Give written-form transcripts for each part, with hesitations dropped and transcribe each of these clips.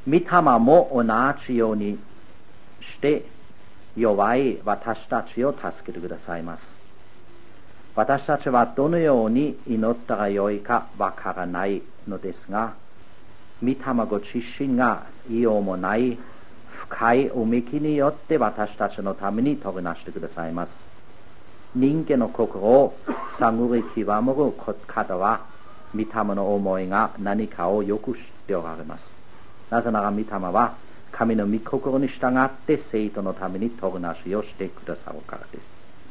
御霊も同じようにして弱い私たちを助けてくださいます。私たちはどのように祈ったらよいかわからないのですが、御霊ご自身がいようもない深いうめきによって私たちのために取りなしてくださいます。人間の心を探り極める方は御霊の思いが何かをよく知っておられます。なぜなら御霊は神の御心に従って生徒のために取りなしをしてくださるからです。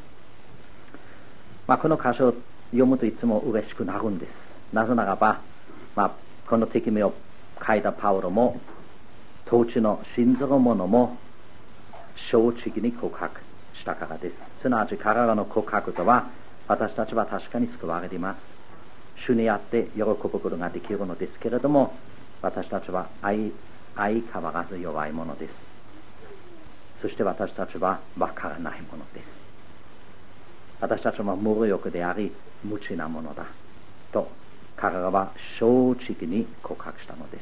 この箇所を読むといつも嬉しくなるんです。なぜならば、この手紙を書いたパウロも当地の信ずる者も正直に告白したからです。すなわち彼らの告白とは、私たちは確かに救われています。主にあって喜ぶことができるのですけれども、私たちは相変わらず弱いものです。そして私たちはわからないものです。私たちは無力であり無知なものだと彼らは正直に告白したのです。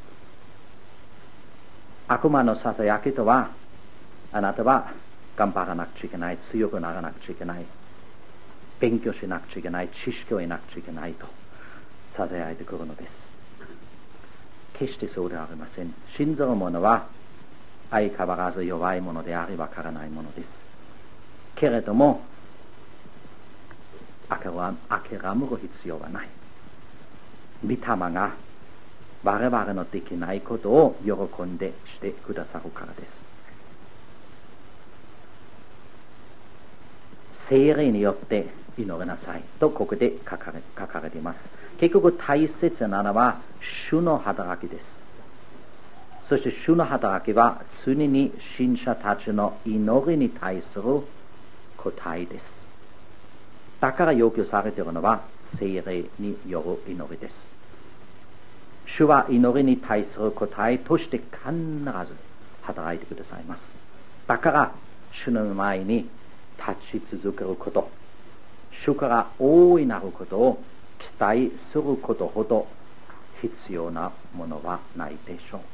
悪魔のささやきとは、あなたは頑張らなくちゃいけない、強くならなくちゃいけない、勉強しなくちゃいけない、知識を得なくちゃいけないとささやいてくるのです。決してそうではありません。信ずる者は相変わらず弱いものでありわからないものです。けれども諦める必要はない。御霊が我々のできないことを喜んでしてくださるからです。聖霊によって祈りなさいとここで書かれています。結局大切なのは主の働きです。そして主の働きは常に信者たちの祈りに対する答えです。だから要求されているのは聖霊による祈りです。主は祈りに対する答えとして必ず働いてくださいます。だから主の前に立ち続けること、主から大いなることを期待することほど必要なものはないでしょう。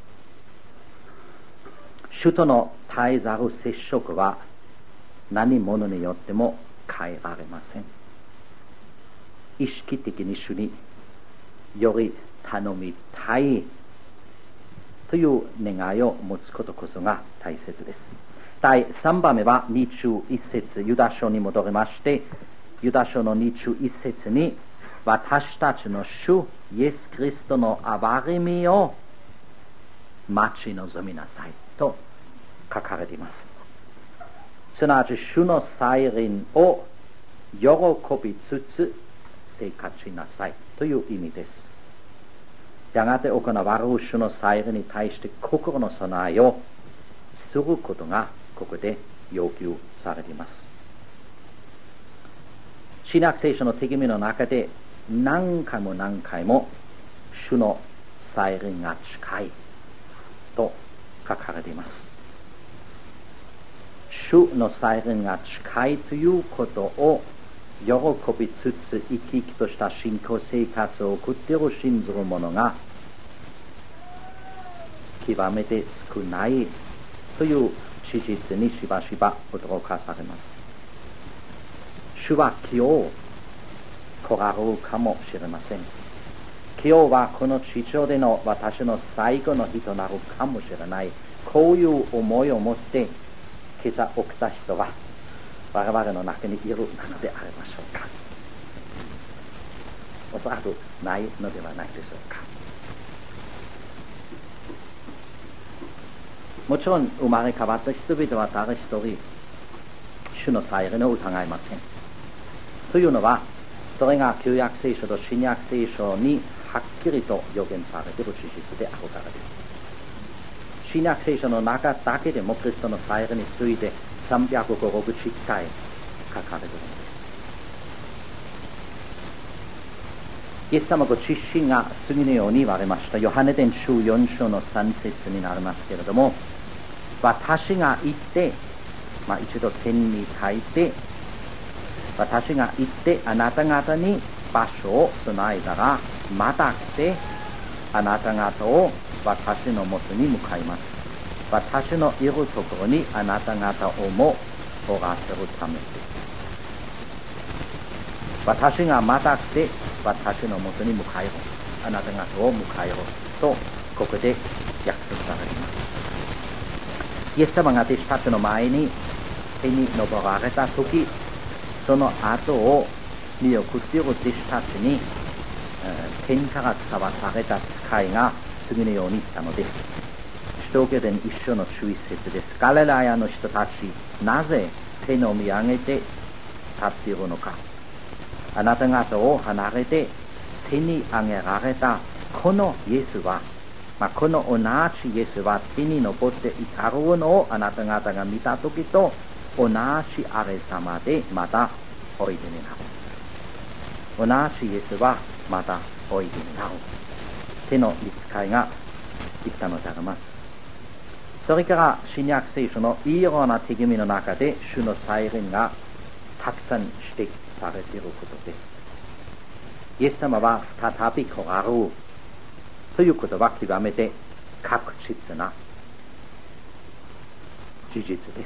主との絶えざる接触は何者によっても変えられません。意識的に主により頼みたいという願いを持つことこそが大切です。第3番目は21節、ユダ書に戻りまして、ユダ書の21節に私たちの主イエス・キリストの憐れみを待ち望みなさいと書かれています。すなわち主の再臨を喜びつつ生活しなさいという意味です。やがて行われる主の再臨に対して心の備えをすることがここで要求されています。新約聖書の手紙の中で何回も主の再臨が近いと書かれています。主の再臨が近いということを喜びつつ生き生きとした信仰生活を送っている信ずる者が極めて少ないという事実にしばしば驚かされます。主は今日来られるかもしれません。今日はこの地上での私の最後の日となるかもしれない。こういう思いを持って今朝起きた人は我々の中にいるなのでありましょうか。おそらくないのではないでしょうか。もちろん生まれ変わった人々は誰一人主の再臨を疑いません。というのはそれが旧約聖書と新約聖書にはっきりと予言されている事実であるからです。新約聖書の中だけでもキリストの再臨について350回書かれているのです。イエス様ご自身が次のように言われました。ヨハネ伝書4章の3節になりますけれども、私が行って、一度天に書いて、私が行ってあなた方に場所を備えたらまた来てあなた方を私のもとに向かいます。私のいるところにあなた方をもおらせるためです。私がまた来て私のもとに迎える、あなた方を迎えるとここで約束されます。イエス様が弟子たちの前に手に登られた時、その後を見送っている弟子たちに天から伝わされた使いが次のように言ったのです。使徒行伝1章の11節です。ガリラヤの人たち、なぜ手の見上げて立っているのか。あなた方を離れて手に上げられたこのイエスは、この同じイエスは手に登っていたるのをあなた方が見たときと同じあれさまでまたおいでになる。同じイエスはまたおいでになる。手の見つかいが言ったのであります。それから新約聖書のいろんな手紙の中で主の再臨がたくさん指摘されていることです。イエス様は再び来られるということは極めて確実な事実です。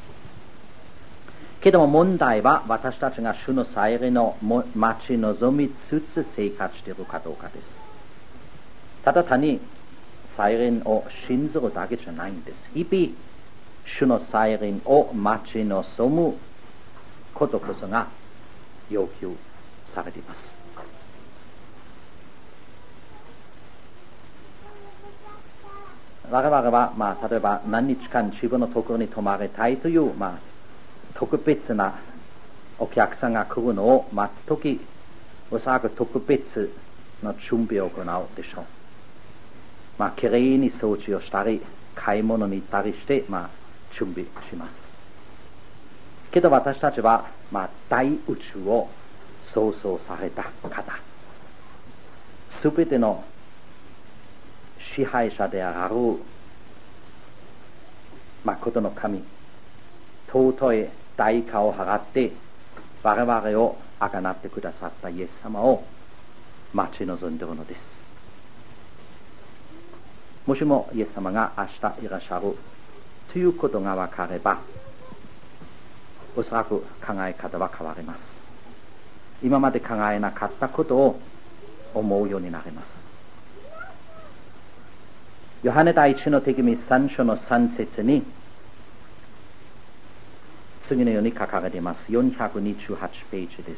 けども問題は私たちが主の再臨を待ち望みつつ生活しているかどうかです。ただ単に再臨を信じるだけじゃないんです。日々主の再臨を待ち望むことこそが要求されています。我々は、例えば何日間自分のところに泊まりたいという、特別なお客さんが来るのを待つとき、おそらく特別な準備を行うでしょう。きれいに掃除をしたり買い物に行ったりして、準備します。けど私たちは、大宇宙を創造された方、すべての支配者である誠の神、尊い代価を払って我々をあがなってくださったイエス様を待ち望んでいるのです。もしもイエス様が明日いらっしゃるということが分かれば、おそらく考え方は変わります。今まで考えなかったことを思うようになります。ヨハネ第一の手紙3章の3節に次のように書かれています。428ページです。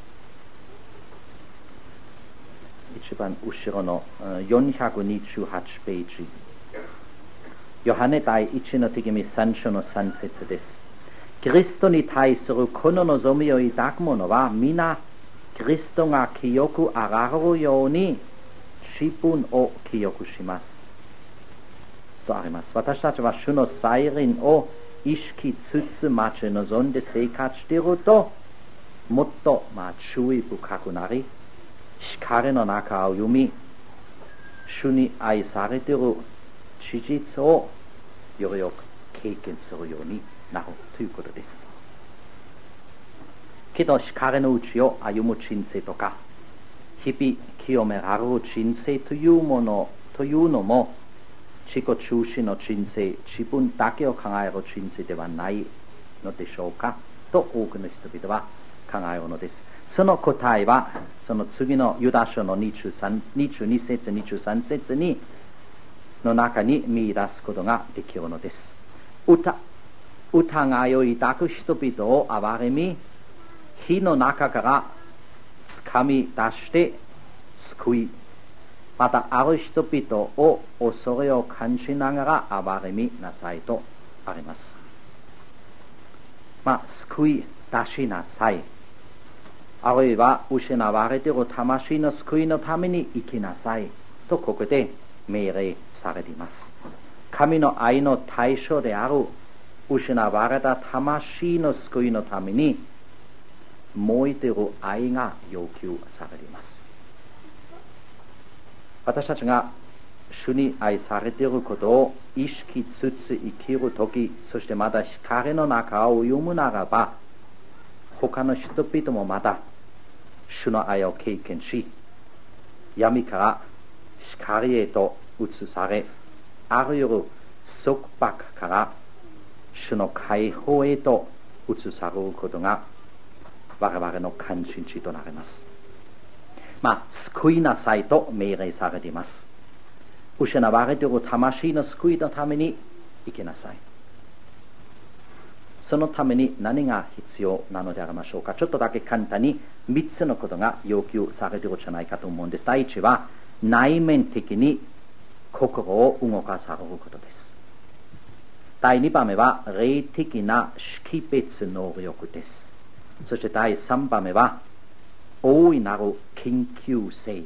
一番後ろの428ページ、ヨハネ第一の手紙3章の3節です。キリストに対するこの望みを抱く者は皆キリストが清くあられるように自分を清くしますとあります。私たちは主の再臨を意識つつ待ち望んで生活していると、もっと注意深くなり、光の中を歩み、主に愛されている事実をよりよく経験するようになるということです。けど光のうちを歩む人生とか、日々清められる人生というのも自己中心の人生、自分だけを考える人生ではないのでしょうかと多くの人々は考えるのです。その答えはその次のユダ書の22節23節にの中に見出すことができるのです。疑いを抱く人々を憐れみ、火の中から掴み出して救い、またある人々を恐れを感じながら憐れみなさいとあります。救い出しなさい、あるいは失われている魂の救いのために生きなさいとここで命令されています。神の愛の対象である失われた魂の救いのために燃えている愛が要求されています。私たちが主に愛されていることを意識つつ生きるとき、そしてまた光の中を歩むならば、他の人々もまた主の愛を経験し、闇から光へと移され、あらゆる束縛から主の解放へと移されることが我々の関心事となります。救いなさいと命令されています。失われている魂の救いのために生きなさい。そのために何が必要なのでありましょうか。ちょっとだけ簡単に3つのことが要求されているんじゃないかと思うんです。第一は内面的に心を動かされることです。第2番目は霊的な識別能力です。そして第3番目は大いなる緊急性、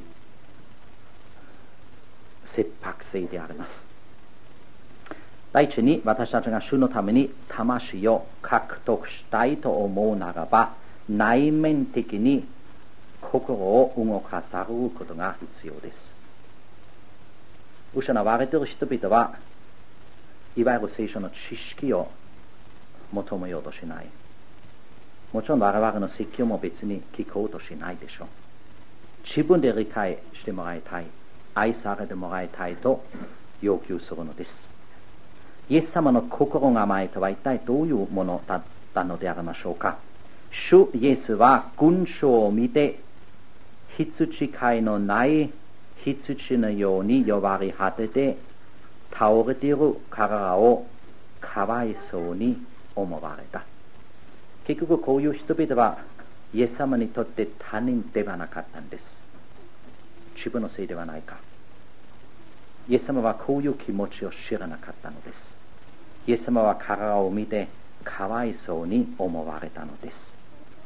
切迫性であります。第一に、私たちが主のために魂を獲得したいと思うならば、内面的に心を動かされることが必要です。失われている人々はいわゆる聖書の知識を求めようとしない。もちろん我々の説教も別に聞こうとしないでしょう。自分で理解してもらいたい、愛されてもらいたいと要求するのです。イエス様の心構えとは一体どういうものだったのでありましょうか。主イエスは群衆を見て、羊飼いのない羊のように弱り果てて倒れている彼らをかわいそうに思われた。結局こういう人々はイエス様にとって他人ではなかったんです。自分のせいではないか。イエス様はこういう気持ちを知らなかったのです。イエス様は彼らを見てかわいそうに思われたのです。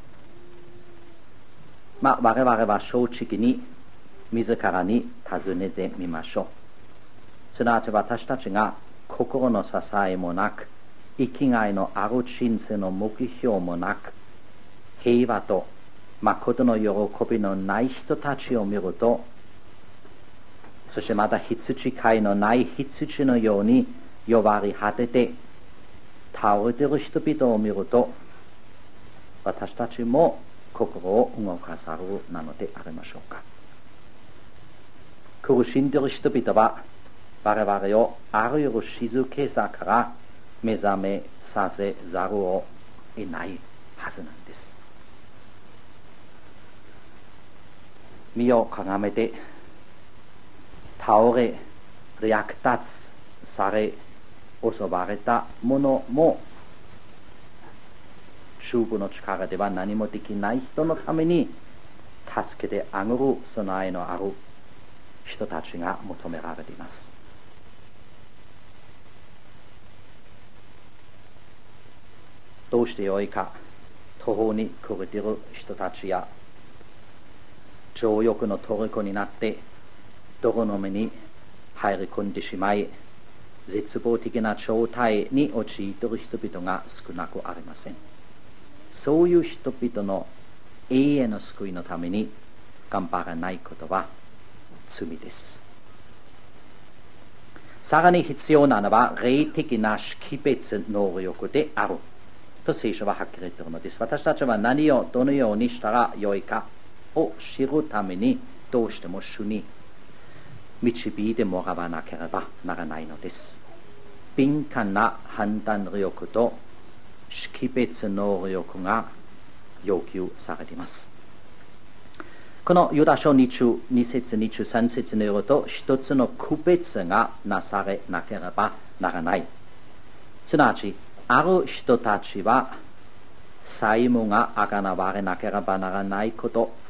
我々は正直に自らに尋ねてみましょう。すなわち私たちが心の支えもなく、生きがいのある人生の目標もなく、平和と誠の喜びのない人たちを見ると、そしてまた羊飼いのない羊のように弱り果てて倒れている人々を見ると、私たちも心を動かされるなのでありましょうか。苦しんでいる人々は我々をあらゆる静けさから目覚めさせざるを得ないはずなんです。身をかがめて倒れ略奪され襲われた者も、主の力では何もできない人のために助けてあげる備えのある人たちが求められています。どうしてよいか。途方に暮れている人たちや情欲の虜になって泥の目に入り込んでしまい、絶望的な状態に陥っている人々が少なくありません。そういう人々の永遠の救いのために頑張らないことは罪です。さらに必要なのは霊的な識別能力であると聖書ははっきり言っているのです。私たちは何をどのようにしたらよいかを知るためにどうしても主に導いてもらわなければならないのです。敏感な判断力と識別能力が要求されています。このユダ書2章2節2章3節によると、一つの区別がなされなければならない。すなわちある人たちは債務があがなわれなければならないこと